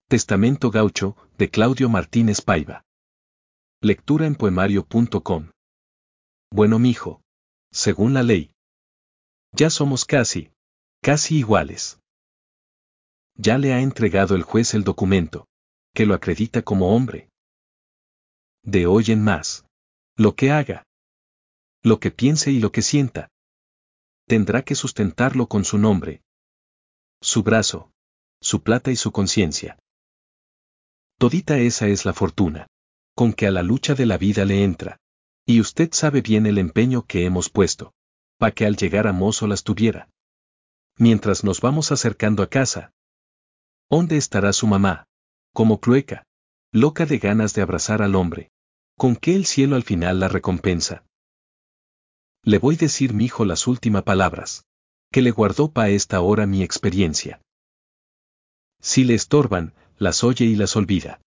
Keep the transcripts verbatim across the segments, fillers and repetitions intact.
Testamento Gaucho, de Claudio Martínez Paiva. Lectura en poemario punto com. Bueno, mijo. Según la ley. Ya somos casi, casi iguales. Ya le ha entregado el juez el documento, que lo acredita como hombre. De hoy en más, lo que haga, lo que piense y lo que sienta, tendrá que sustentarlo con su nombre, su brazo, su plata y su conciencia. Todita esa es la fortuna, con que a la lucha de la vida le entra, y usted sabe bien el empeño que hemos puesto, pa' que al llegar a mozo las tuviera. Mientras nos vamos acercando a casa, ¿dónde estará su mamá? Como Clueca, loca de ganas de abrazar al hombre, con que el cielo al final la recompensa. Le voy a decir mijo las últimas palabras, que le guardó pa' esta hora mi experiencia. Si le estorban, las oye y las olvida.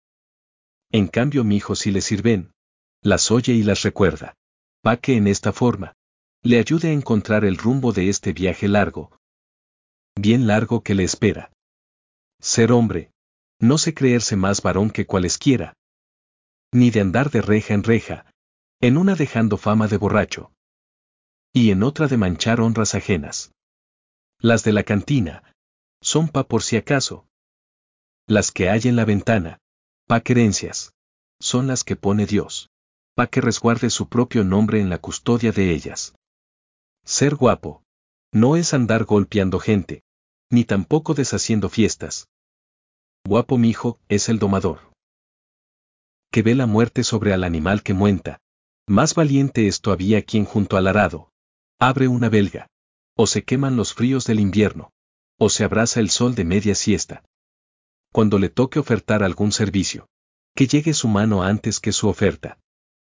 En cambio mijo si le sirven, las oye y las recuerda, pa' que en esta forma, le ayude a encontrar el rumbo de este viaje largo, bien largo que le espera. Ser hombre, no sé creerse más varón que cualesquiera, ni de andar de reja en reja, en una dejando fama de borracho, y en otra de manchar honras ajenas. Las de la cantina, son pa' por si acaso. Las que hay en la ventana, pa' querencias, son las que pone Dios, pa' que resguarde su propio nombre en la custodia de ellas. Ser guapo, no es andar golpeando gente, ni tampoco deshaciendo fiestas. Guapo mijo, es el domador, que ve la muerte sobre al animal que muenta. Más valiente es todavía quien junto al arado abre una belga, o se queman los fríos del invierno, o se abraza el sol de media siesta. Cuando le toque ofertar algún servicio, que llegue su mano antes que su oferta.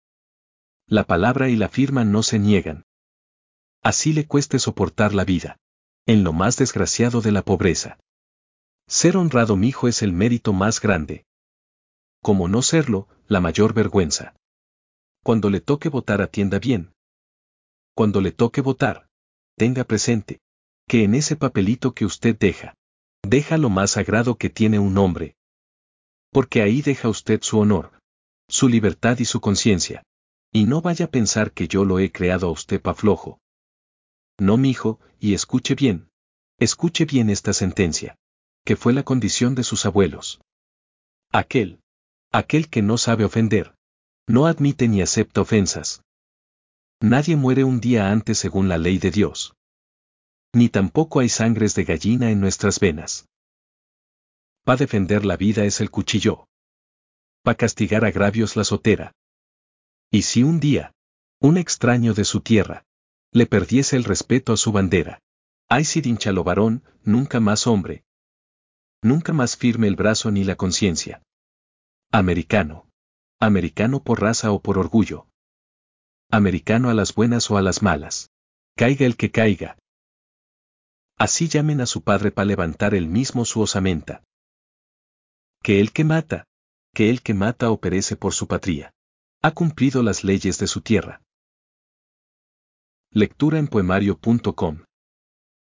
La palabra y la firma no se niegan. Así le cueste soportar la vida, en lo más desgraciado de la pobreza. Ser honrado mijo es el mérito más grande. Como no serlo, la mayor vergüenza. Cuando le toque votar atienda bien. Cuando le toque votar, tenga presente, que en ese papelito que usted deja, deja lo más sagrado que tiene un hombre. Porque ahí deja usted su honor, su libertad y su conciencia. Y no vaya a pensar que yo lo he creado a usted pa' flojo. No mijo, y escuche bien, escuche bien esta sentencia, que fue la condición de sus abuelos. Aquel, aquel que no sabe ofender, no admite ni acepta ofensas. Nadie muere un día antes según la ley de Dios. Ni tampoco hay sangres de gallina en nuestras venas. Pa' defender la vida es el cuchillo. Pa' castigar agravios la sotera. Y si un día, un extraño de su tierra, le perdiese el respeto a su bandera, ay si dinchalo varón, nunca más hombre. Nunca más firme el brazo ni la conciencia. Americano. Americano por raza o por orgullo. Americano a las buenas o a las malas. Caiga el que caiga. Así llamen a su padre pa' levantar él mismo su osamenta. Que el que mata, que el que mata o perece por su patria, ha cumplido las leyes de su tierra. Lectura en poemario punto com.